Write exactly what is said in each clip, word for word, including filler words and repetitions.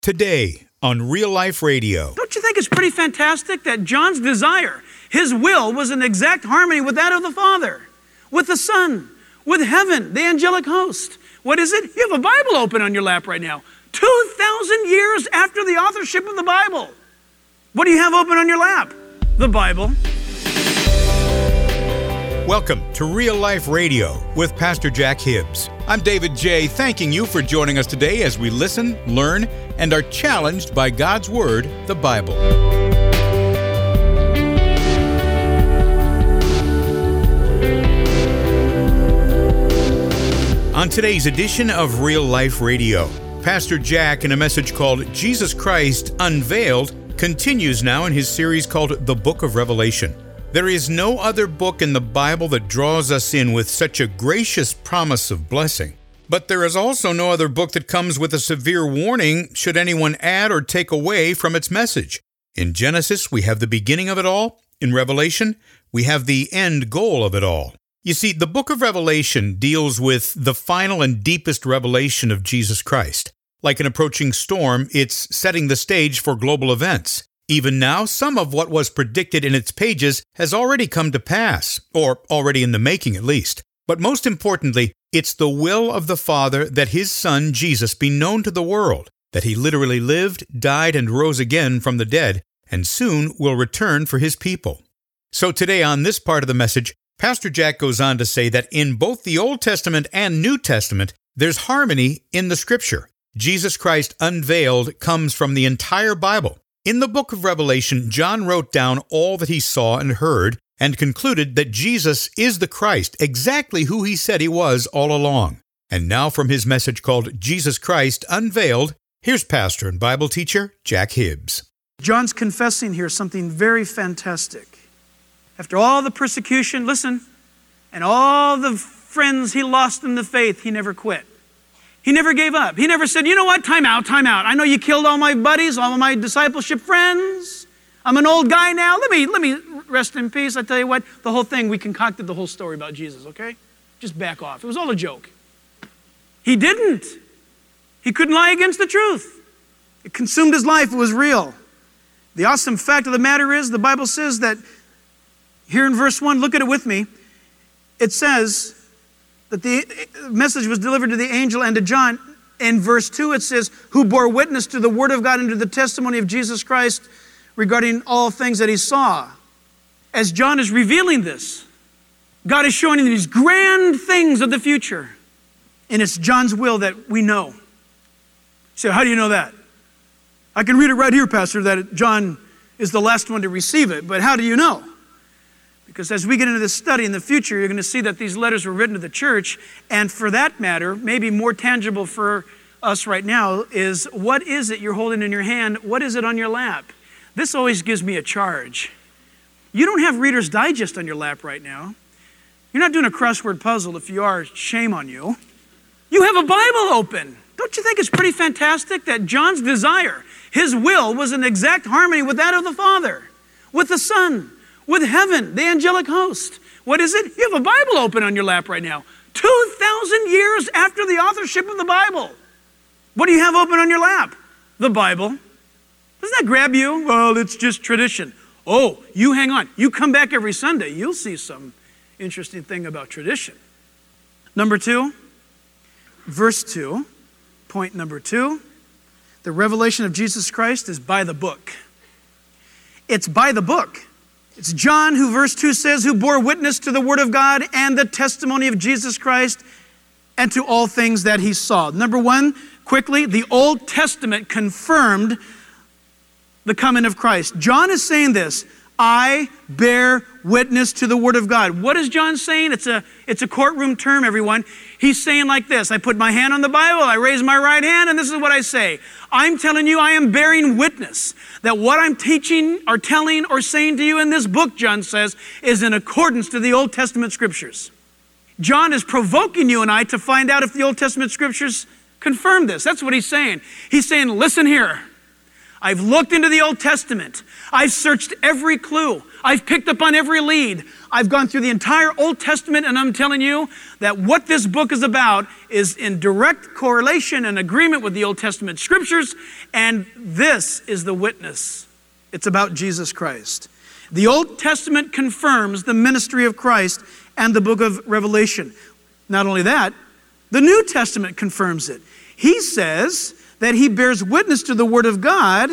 Today on Real Life Radio. Don't you think it's pretty fantastic that John's desire, his will, was in exact harmony with that of the Father, with the Son, with heaven, the angelic host? What is it? You have a Bible open on your lap right now. two thousand years after the authorship of the Bible. What do you have open on your lap? The Bible. Welcome to Real Life Radio with Pastor Jack Hibbs. I'm David J., thanking you for joining us today as we listen, learn, and are challenged by God's Word, the Bible. On today's edition of Real Life Radio, Pastor Jack, in a message called Jesus Christ Unveiled, continues now in his series called The Book of Revelation. There is no other book in the Bible that draws us in with such a gracious promise of blessing. But there is also no other book that comes with a severe warning should anyone add or take away from its message. In Genesis, we have the beginning of it all. In Revelation, we have the end goal of it all. You see, the book of Revelation deals with the final and deepest revelation of Jesus Christ. Like an approaching storm, it's setting the stage for global events. Even now, some of what was predicted in its pages has already come to pass, or already in the making at least. But most importantly, it's the will of the Father that His Son, Jesus, be known to the world, that He literally lived, died, and rose again from the dead, and soon will return for His people. So today on this part of the message, Pastor Jack goes on to say that in both the Old Testament and New Testament, there's harmony in the Scripture. Jesus Christ unveiled comes from the entire Bible. In the book of Revelation, John wrote down all that he saw and heard and concluded that Jesus is the Christ, exactly who he said he was all along. And now from his message called Jesus Christ Unveiled, here's pastor and Bible teacher Jack Hibbs. John's confessing here something very fantastic. After all the persecution, listen, and all the friends he lost in the faith, he never quit. He never gave up. He never said, you know what, time out, time out. I know you killed all my buddies, all of my discipleship friends. I'm an old guy now. Let me, let me rest in peace. I tell you what, the whole thing, we concocted the whole story about Jesus, okay? Just back off. It was all a joke. He didn't. He couldn't lie against the truth. It consumed his life. It was real. The awesome fact of the matter is, the Bible says that here in verse one, look at it with me. It says that the message was delivered to the angel and to John. In verse two it says, who bore witness to the word of God and to the testimony of Jesus Christ regarding all things that he saw. As John is revealing this, God is showing him these grand things of the future. And it's John's will that we know. So how do you know that? I can read it right here, Pastor, that John is the last one to receive it. But how do you know? Because as we get into this study in the future, you're going to see that these letters were written to the church. And for that matter, maybe more tangible for us right now is, what is it you're holding in your hand? What is it on your lap? This always gives me a charge. You don't have Reader's Digest on your lap right now. You're not doing a crossword puzzle. If you are, shame on you. You have a Bible open. Don't you think it's pretty fantastic that John's desire, his will, was in exact harmony with that of the Father, with the Son, with heaven, the angelic host? What is it? You have a Bible open on your lap right now. two thousand years after the authorship of the Bible. What do you have open on your lap? The Bible. Doesn't that grab you? Well, it's just tradition. Oh, you hang on. You come back every Sunday, you'll see some interesting thing about tradition. Number two, verse two, point number two, the revelation of Jesus Christ is by the book. It's by the book. It's John who, verse two says, who bore witness to the word of God and the testimony of Jesus Christ and to all things that he saw. Number one, quickly, the Old Testament confirmed the coming of Christ. John is saying this, I bear witness to the word of God. What is John saying? It's a, it's a courtroom term, everyone. He's saying like this, I put my hand on the Bible, I raise my right hand, and this is what I say. I'm telling you, I am bearing witness that what I'm teaching or telling or saying to you in this book, John says, is in accordance to the Old Testament scriptures. John is provoking you and I to find out if the Old Testament scriptures confirm this. That's what he's saying. He's saying, listen here. I've looked into the Old Testament. I've searched every clue. I've picked up on every lead. I've gone through the entire Old Testament, and I'm telling you that what this book is about is in direct correlation and agreement with the Old Testament scriptures, and this is the witness. It's about Jesus Christ. The Old Testament confirms the ministry of Christ and the book of Revelation. Not only that, the New Testament confirms it. He says that he bears witness to the Word of God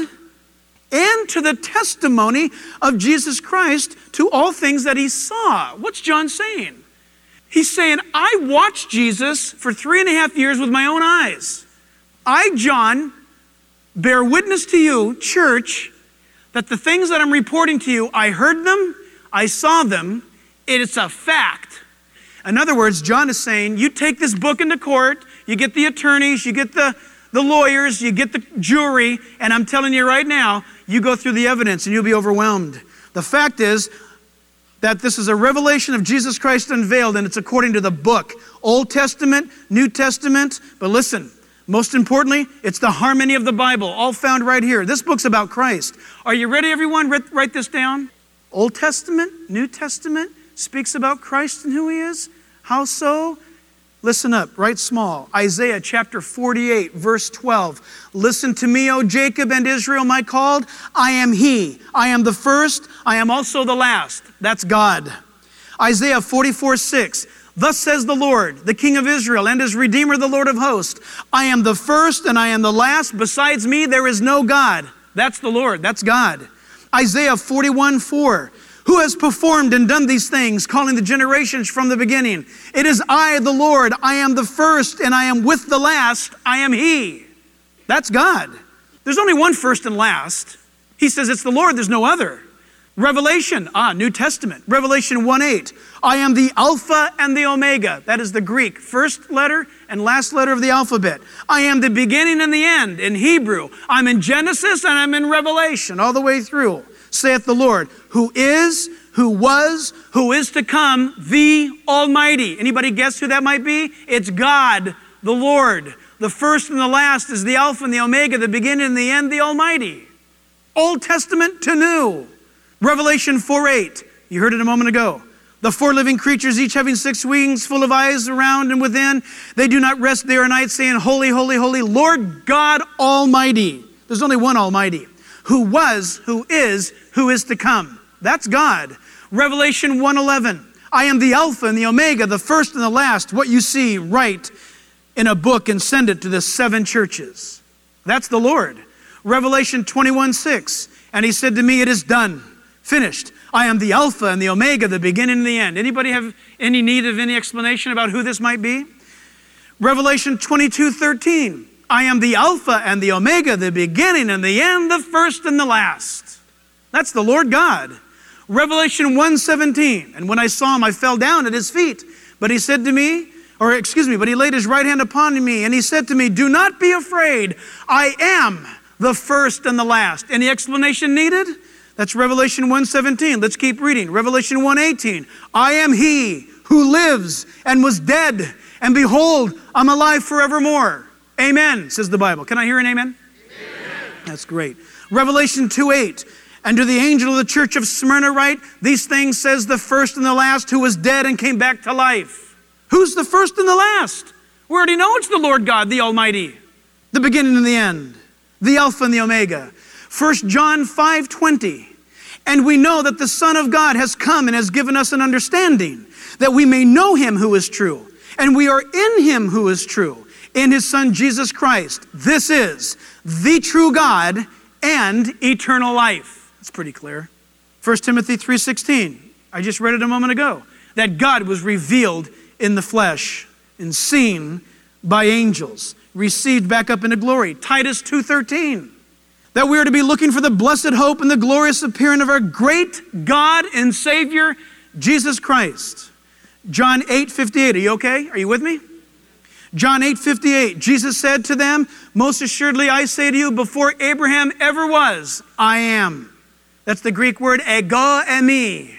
and to the testimony of Jesus Christ to all things that he saw. What's John saying? He's saying, I watched Jesus for three and a half years with my own eyes. I, John, bear witness to you, church, that the things that I'm reporting to you, I heard them, I saw them, it's a fact. In other words, John is saying, you take this book into court, you get the attorneys, you get the, the lawyers, you get the jury, and I'm telling you right now, you go through the evidence and you'll be overwhelmed. The fact is that this is a revelation of Jesus Christ unveiled, and it's according to the book. Old Testament, New Testament, but listen, most importantly, it's the harmony of the Bible, all found right here. This book's about Christ. Are you ready, everyone? Write, write this down. Old Testament, New Testament speaks about Christ and who he is. How so? Listen up, write small. Isaiah chapter forty-eight, verse twelve. Listen to me, O Jacob and Israel, my called. I am he. I am the first. I am also the last. That's God. Isaiah forty-four, six. Thus says the Lord, the King of Israel and his Redeemer, the Lord of hosts. I am the first and I am the last. Besides me, there is no God. That's the Lord. That's God. Isaiah forty-one, four. Who has performed and done these things, calling the generations from the beginning? It is I, the Lord. I am the first and I am with the last. I am he. That's God. There's only one first and last. He says it's the Lord. There's no other. Revelation, ah, New Testament. Revelation one eight. I am the Alpha and the Omega. That is the Greek first letter and last letter of the alphabet. I am the beginning and the end in Hebrew. I'm in Genesis and I'm in Revelation all the way through. Saith the Lord, who is, who was, who is to come, the Almighty. Anybody guess who that might be? It's God, the Lord. The first and the last is the Alpha and the Omega, the beginning and the end, the Almighty. Old Testament to New. Revelation four eight. You heard it a moment ago. The four living creatures, each having six wings, full of eyes around and within. They do not rest day or night, saying, Holy, holy, holy, Lord God Almighty. There's only one Almighty. Who was, who is, who is to come. That's God. Revelation one eleven. I am the Alpha and the Omega, the first and the last. What you see, write in a book and send it to the seven churches. That's the Lord. Revelation twenty-one six. And he said to me, it is done. Finished. I am the Alpha and the Omega, the beginning and the end. Anybody have any need of any explanation about who this might be? Revelation twenty-two thirteen. I am the Alpha and the Omega, the beginning and the end, the first and the last. That's the Lord God. Revelation one seventeen. And when I saw him, I fell down at his feet. But he said to me, or excuse me, but he laid his right hand upon me, and he said to me, do not be afraid. I am the first and the last. Any explanation needed? That's Revelation one seventeen. Let's keep reading. Revelation one eighteen. I am he who lives and was dead, and behold, I'm alive forevermore. Amen, says the Bible. Can I hear an amen? Amen. That's great. Revelation two eight. And to the angel of the church of Smyrna write, these things says the first and the last, who was dead and came back to life. Who's the first and the last? We already know it's the Lord God, the Almighty. The beginning and the end. The Alpha and the Omega. First John five twenty. And we know that the Son of God has come and has given us an understanding, that we may know him who is true. And we are in him who is true, in his Son Jesus Christ. This is the true God and eternal life. That's pretty clear. First Timothy three sixteen. I just read it a moment ago. That God was revealed in the flesh and seen by angels, received back up into glory. Titus two thirteen. That we are to be looking for the blessed hope and the glorious appearing of our great God and Savior, Jesus Christ. John eight fifty-eight. Are you okay? Are you with me? John eight fifty-eight. Jesus said to them, most assuredly I say to you, before Abraham ever was, I am. That's the Greek word ego eimi.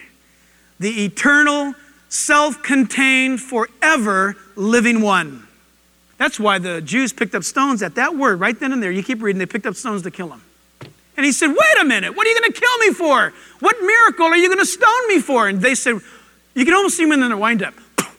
The eternal, self-contained, forever living one. That's why the Jews picked up stones at that word right then and there. You keep reading, they picked up stones to kill him. And he said, wait a minute, what are you going to kill me for? What miracle are you going to stone me for? And they said, you can almost see them in their wind-up.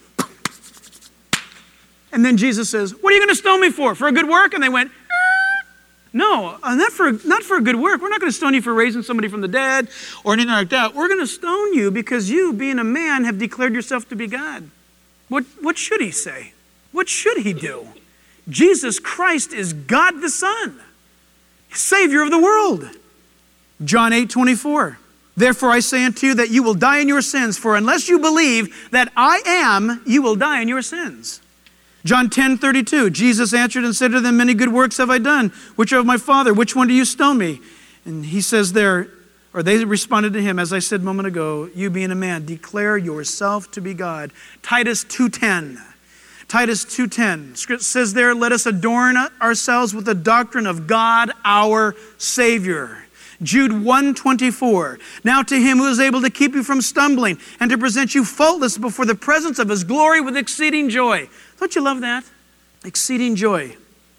And then Jesus says, what are you going to stone me for? For a good work? And they went, eh. no, uh, not for, not for a good work. We're not going to stone you for raising somebody from the dead or anything like that. We're going to stone you because you, being a man, have declared yourself to be God. What, what should he say? What should he do? Jesus Christ is God the Son, Savior of the world. John eight twenty-four. Therefore I say unto you that you will die in your sins, for unless you believe that I am, you will die in your sins. John ten thirty-two, Jesus answered and said to them, many good works have I done, which are of my Father. Which one do you stone me? And he says there, or they responded to him, as I said a moment ago, you being a man, declare yourself to be God. Titus two ten. Titus two ten. Script says there, let us adorn ourselves with the doctrine of God our Savior. Jude one twenty-four. Now to him who is able to keep you from stumbling and to present you faultless before the presence of his glory with exceeding joy. Don't you love that? Exceeding joy.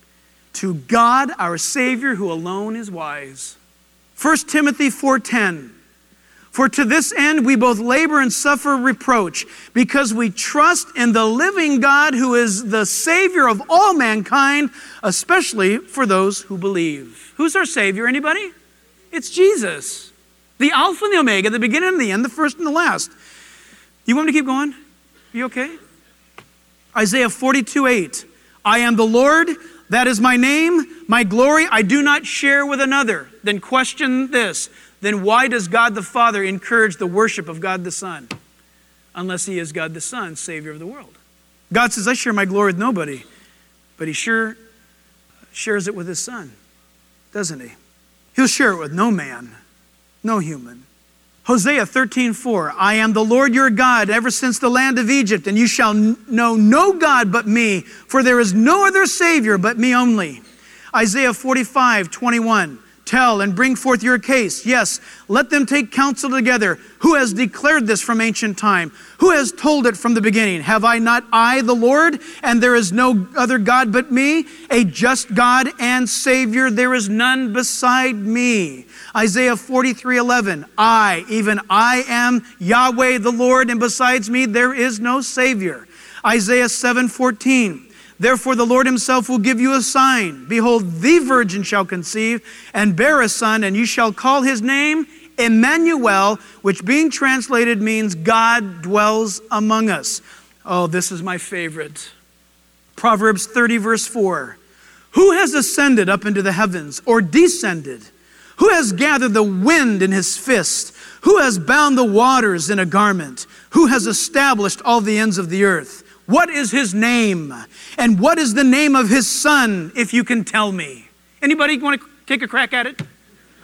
To God our Savior who alone is wise. First Timothy four ten. For to this end we both labor and suffer reproach, because we trust in the living God who is the Savior of all mankind, especially for those who believe. Who's our Savior? Anybody? It's Jesus. The Alpha and the Omega, the beginning and the end, the first and the last. You want me to keep going? Are you okay? Isaiah forty-two eight. I am the Lord, that is my name, my glory I do not share with another. Then question this. Then why does God the Father encourage the worship of God the Son? Unless he is God the Son, Savior of the world. God says, I share my glory with nobody. But he sure shares it with his Son, doesn't he? He'll share it with no man, no human. Hosea thirteen four. I am the Lord your God, ever since the land of Egypt, and you shall know no God but me, for there is no other Savior but me only. Isaiah forty-five twenty-one. Tell and bring forth your case. Yes, let them take counsel together. Who has declared this from ancient time? Who has told it from the beginning? Have I not I, the Lord, and there is no other God but me? A just God and Savior, there is none beside me. Isaiah forty-three eleven. I, even I am Yahweh the Lord, and besides me there is no Savior. Isaiah seven fourteen. Therefore the Lord himself will give you a sign. Behold, the virgin shall conceive and bear a son, and you shall call his name Emmanuel, which being translated means God dwells among us. Oh, this is my favorite. Proverbs thirty verse four. Who has ascended up into the heavens or descended? Who has gathered the wind in his fist? Who has bound the waters in a garment? Who has established all the ends of the earth? What is his name? And what is the name of his son, if you can tell me? Anybody want to take a crack at it?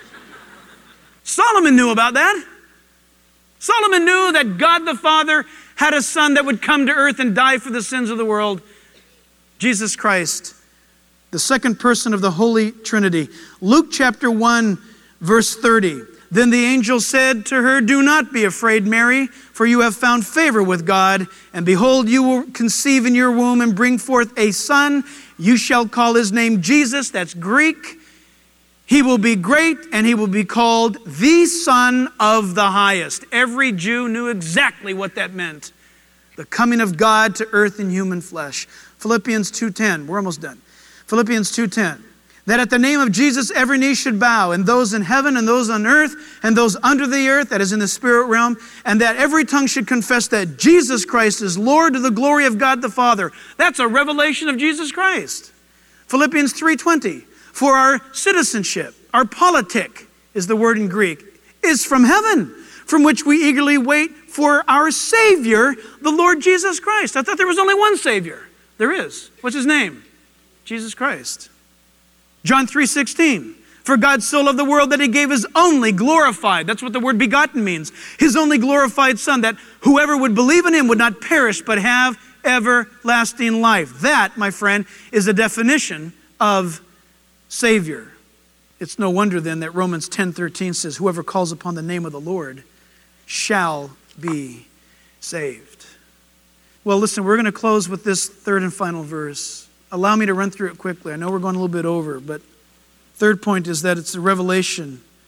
Solomon knew about that. Solomon knew that God the Father had a son that would come to earth and die for the sins of the world. Jesus Christ, the second person of the Holy Trinity. Luke chapter one, verse thirty. Then the angel said to her, do not be afraid, Mary, for you have found favor with God. And behold, you will conceive in your womb and bring forth a son. You shall call his name Jesus. That's Greek. He will be great, and he will be called the Son of the Highest. Every Jew knew exactly what that meant. The coming of God to earth in human flesh. Philippians two ten. We're almost done. Philippians two ten. That at the name of Jesus every knee should bow, and those in heaven and those on earth and those under the earth, that is in the spirit realm, and that every tongue should confess that Jesus Christ is Lord, to the glory of God the Father. That's a revelation of Jesus Christ. Philippians three twenty. For our citizenship, our politic is the word in Greek, is from heaven, from which we eagerly wait for our Savior, the Lord Jesus Christ. I thought there was only one Savior. There is. What's his name? Jesus Christ. John three sixteen, for God so loved the world that he gave his only glorified, that's what the word begotten means, his only glorified son, that whoever would believe in him would not perish but have everlasting life. That, my friend, is a definition of Savior. It's no wonder then that Romans ten thirteen says, whoever calls upon the name of the Lord shall be saved. Well, listen, we're going to close with this third and final verse. Allow me to run through it quickly. I know we're going a little bit over, but third point is that it's a revelation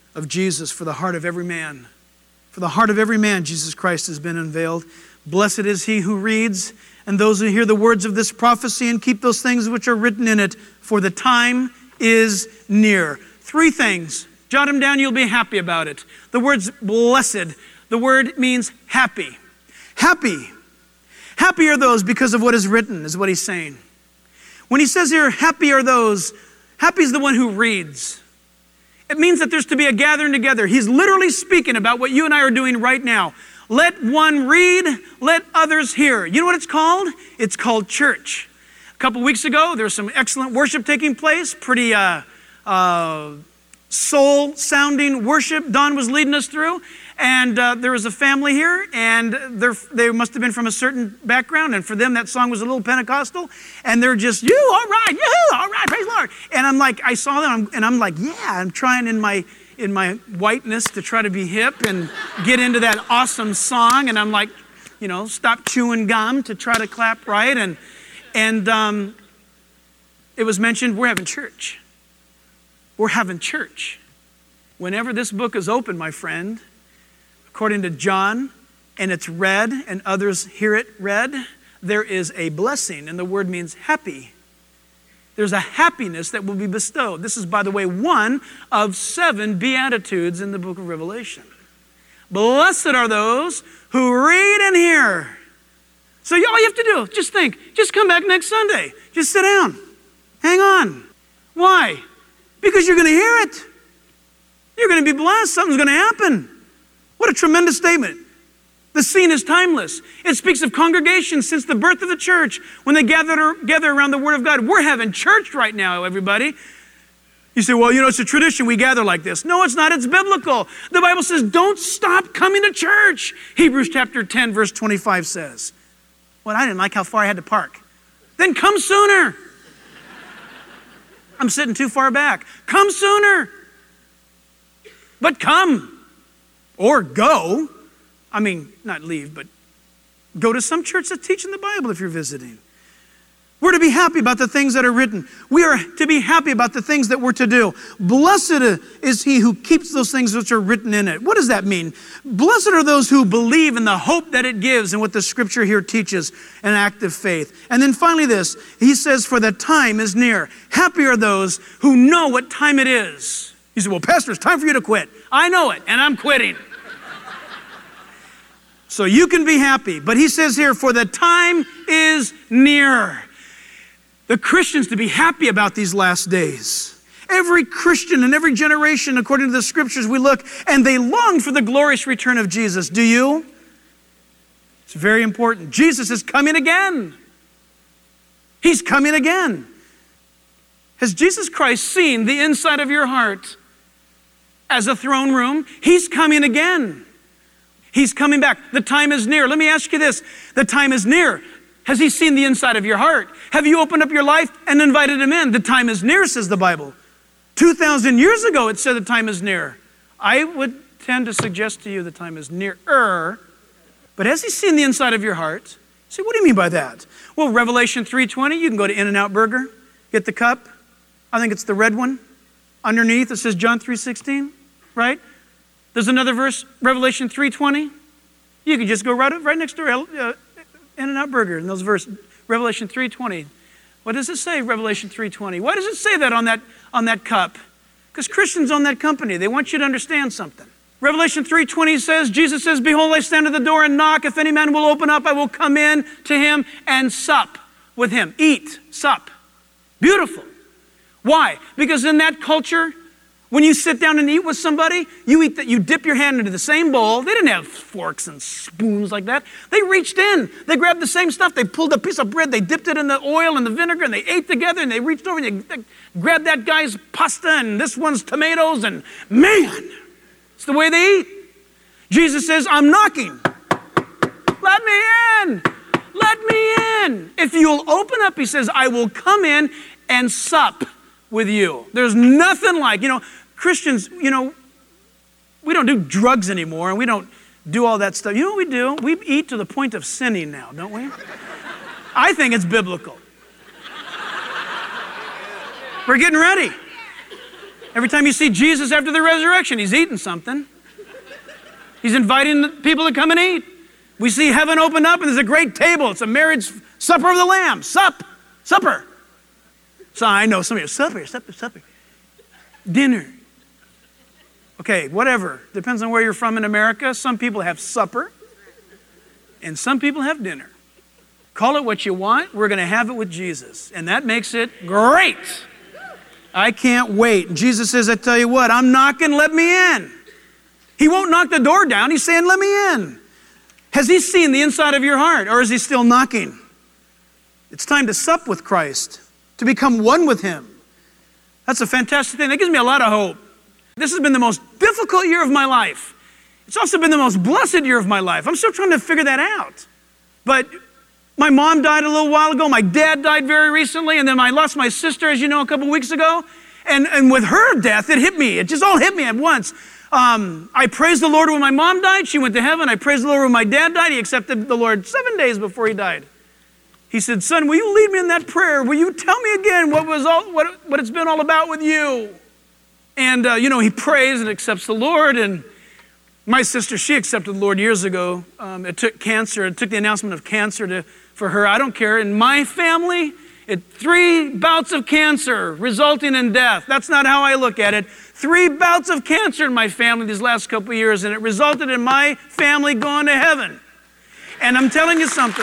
of Jesus for the heart of every man. For the heart of every man, Jesus Christ has been unveiled. Blessed is he who reads, and those who hear the words of this prophecy and keep those things which are written in it, for the time is near. Three things. Jot them down, you'll be happy about it. The word's blessed. The word means happy. Happy. Happy are those because of what is written, is what he's saying. When he says here, happy are those, happy is the one who reads. It means that there's to be a gathering together. He's literally speaking about what you and I are doing right now. Let one read, let others hear. You know what it's called? It's called church. A couple weeks ago, there was some excellent worship taking place, pretty uh, uh, soul-sounding worship Don was leading us through. And uh, there was a family here, and they must have been from a certain background, and for them that song was a little Pentecostal, and they're just, you, all right, you, all right, praise the Lord. And I'm like, I saw them, and I'm like, yeah, I'm trying in my in my whiteness to try to be hip and get into that awesome song, and I'm like, you know, stop chewing gum to try to clap right, and and um, it was mentioned, we're having church. We're having church. Whenever this book is open, my friend, according to John, and it's read, and others hear it read, there is a blessing, and the word means happy. There's a happiness that will be bestowed. This is, by the way, one of seven Beatitudes in the book of Revelation. Blessed are those who read and hear. So all you have to do, just think, just come back next Sunday. Just sit down. Hang on. Why? Because you're going to hear it. You're going to be blessed. Something's going to happen. What a tremendous statement. The scene is timeless. It speaks of congregations since the birth of the church when they gather, gather around the Word of God. We're having church right now, everybody. You say, well, you know, it's a tradition. We gather like this. No, it's not. It's biblical. The Bible says, don't stop coming to church. Hebrews chapter ten, verse twenty-five says. Well, I didn't like how far I had to park. Then come sooner. I'm sitting too far back. Come sooner. But come. Or go. I mean, not leave, but go to some church that's teaching the Bible if you're visiting. We're to be happy about the things that are written. We are to be happy about the things that we're to do. Blessed is he who keeps those things which are written in it. What does that mean? Blessed are those who believe in the hope that it gives and what the scripture here teaches, an act of faith. And then finally this, he says, for the time is near. Happy are those who know what time it is. You say, well, Pastor, it's time for you to quit. I know it, and I'm quitting. So you can be happy. But he says here, for the time is near. The Christians to be happy about these last days. Every Christian in every generation, according to the scriptures, we look and they long for the glorious return of Jesus. Do you? It's very important. Jesus is coming again. He's coming again. Has Jesus Christ seen the inside of your heart as a throne room? He's coming again. He's coming back. The time is near. Let me ask you this. The time is near. Has he seen the inside of your heart? Have you opened up your life and invited him in? The time is near, says the Bible. two thousand years ago, it said the time is near. I would tend to suggest to you the time is nearer. But has he seen the inside of your heart? See, what do you mean by that? Well, Revelation three twenty, you can go to In-N-Out Burger, get the cup. I think it's the red one. Underneath, it says John three sixteen, right? There's another verse, Revelation three twenty. You can just go right, right next to uh, In-N-Out Burger in those verses, Revelation three twenty. What does it say, Revelation three twenty? Why does it say that on that, on that cup? Because Christians own that company. They want you to understand something. Revelation three twenty says, Jesus says, behold, I stand at the door and knock. If any man will open up, I will come in to him and sup with him. Eat, sup. Beautiful. Why? Because in that culture, when you sit down and eat with somebody, you eat that you dip your hand into the same bowl. They didn't have forks and spoons like that. They reached in. They grabbed the same stuff. They pulled a piece of bread. They dipped it in the oil and the vinegar, and they ate together. And they reached over and they grabbed that guy's pasta and this one's tomatoes. And man, it's the way they eat. Jesus says, I'm knocking. Let me in. Let me in. If you'll open up, he says, I will come in and sup with you. There's nothing like, you know, Christians, you know, we don't do drugs anymore and we don't do all that stuff. You know what we do? We eat to the point of sinning now, don't we? I think it's biblical. We're getting ready. Every time you see Jesus after the resurrection, he's eating something. He's inviting the people to come and eat. We see heaven open up and there's a great table. It's a marriage supper of the Lamb. Sup, supper. So I know some of you, supper, supper, supper. Dinner. Okay, whatever. Depends on where you're from in America. Some people have supper and some people have dinner. Call it what you want. We're going to have it with Jesus. And that makes it great. I can't wait. And Jesus says, I tell you what, I'm knocking, let me in. He won't knock the door down. He's saying, let me in. Has he seen the inside of your heart, or is he still knocking? It's time to sup with Christ, to become one with him. That's a fantastic thing. That gives me a lot of hope. This has been the most difficult year of my life. It's also been the most blessed year of my life. I'm still trying to figure that out. But my mom died a little while ago. My dad died very recently. And then I lost my sister, as you know, a couple weeks ago. And, and with her death, it hit me. It just all hit me at once. Um, I praised the Lord when my mom died. She went to heaven. I praised the Lord when my dad died. He accepted the Lord seven days before he died. He said, son, will you lead me in that prayer? Will you tell me again what was all, what, what it's been all about with you? And, uh, you know, he prays and accepts the Lord. And my sister, she accepted the Lord years ago. Um, it took cancer. It took the announcement of cancer to, for her. I don't care. In my family, it, three bouts of cancer resulting in death. That's not how I look at it. Three bouts of cancer in my family these last couple of years, and it resulted in my family going to heaven. And I'm telling you something.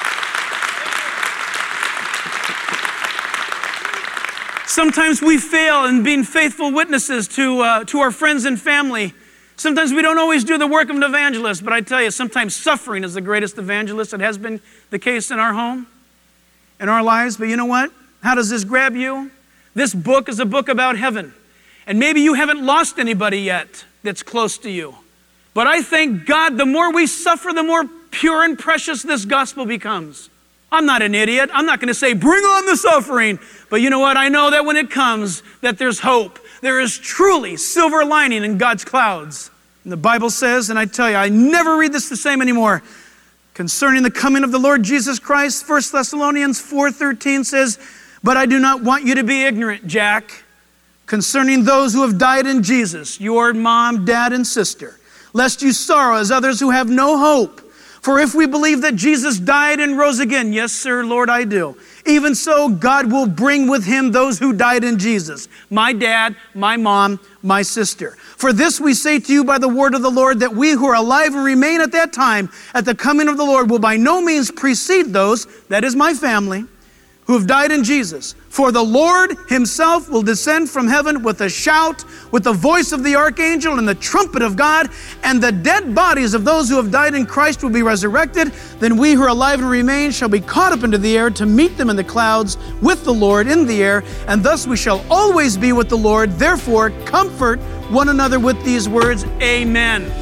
Sometimes we fail in being faithful witnesses to, uh, to our friends and family. Sometimes we don't always do the work of an evangelist, but I tell you, sometimes suffering is the greatest evangelist. It has been the case in our home, in our lives. But you know what? How does this grab you? This book is a book about heaven. And maybe you haven't lost anybody yet that's close to you. But I thank God, the more we suffer, the more pure and precious this gospel becomes. I'm not an idiot. I'm not going to say, bring on the suffering. But you know what? I know that when it comes, that there's hope. There is truly silver lining in God's clouds. And the Bible says, and I tell you, I never read this the same anymore, concerning the coming of the Lord Jesus Christ, First Thessalonians four thirteen says, but I do not want you to be ignorant, Jack, concerning those who have died in Jesus, your mom, dad, and sister, lest you sorrow as others who have no hope. For if we believe that Jesus died and rose again, yes, sir, Lord, I do. Even so, God will bring with him those who died in Jesus, my dad, my mom, my sister. For this we say to you by the word of the Lord, that we who are alive and remain at that time, at the coming of the Lord, will by no means precede those, that is my family, who have died in Jesus. For the Lord himself will descend from heaven with a shout, with the voice of the archangel and the trumpet of God, and the dead bodies of those who have died in Christ will be resurrected. Then we who are alive and remain shall be caught up into the air to meet them in the clouds with the Lord in the air, and thus we shall always be with the Lord. Therefore, comfort one another with these words. Amen.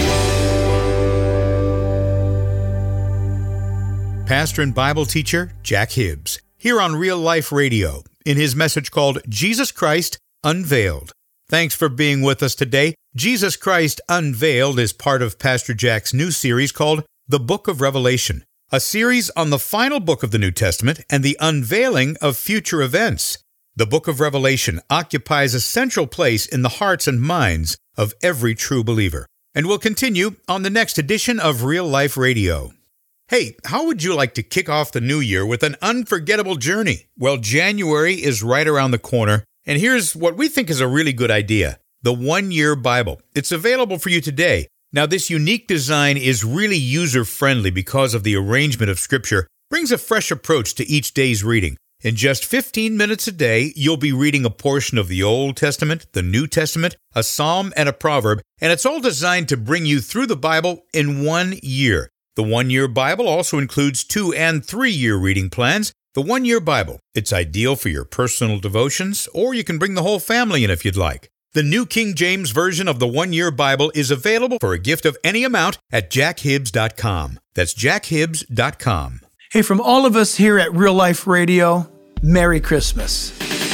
Pastor and Bible teacher Jack Hibbs, here on Real Life Radio, in his message called Jesus Christ Unveiled. Thanks for being with us today. Jesus Christ Unveiled is part of Pastor Jack's new series called The Book of Revelation, a series on the final book of the New Testament and the unveiling of future events. The Book of Revelation occupies a central place in the hearts and minds of every true believer, and will continue on the next edition of Real Life Radio. Hey, how would you like to kick off the new year with an unforgettable journey? Well, January is right around the corner, and here's what we think is a really good idea: the One Year Bible. It's available for you today. Now, this unique design is really user-friendly because of the arrangement of Scripture, brings a fresh approach to each day's reading. In just fifteen minutes a day, you'll be reading a portion of the Old Testament, the New Testament, a psalm, and a proverb, and it's all designed to bring you through the Bible in one year. The One Year Bible also includes two- and three-year reading plans. The One Year Bible, it's ideal for your personal devotions, or you can bring the whole family in if you'd like. The New King James Version of the One Year Bible is available for a gift of any amount at jack hibbs dot com. That's jack hibbs dot com. Hey, from all of us here at Real Life Radio, Merry Christmas.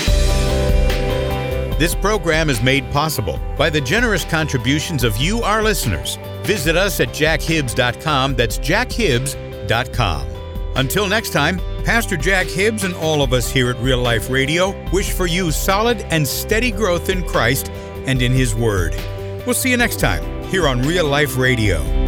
This program is made possible by the generous contributions of you, our listeners. Visit us at jack hibbs dot com. That's jack hibbs dot com. Until next time, Pastor Jack Hibbs and all of us here at Real Life Radio wish for you solid and steady growth in Christ and in His Word. We'll see you next time here on Real Life Radio.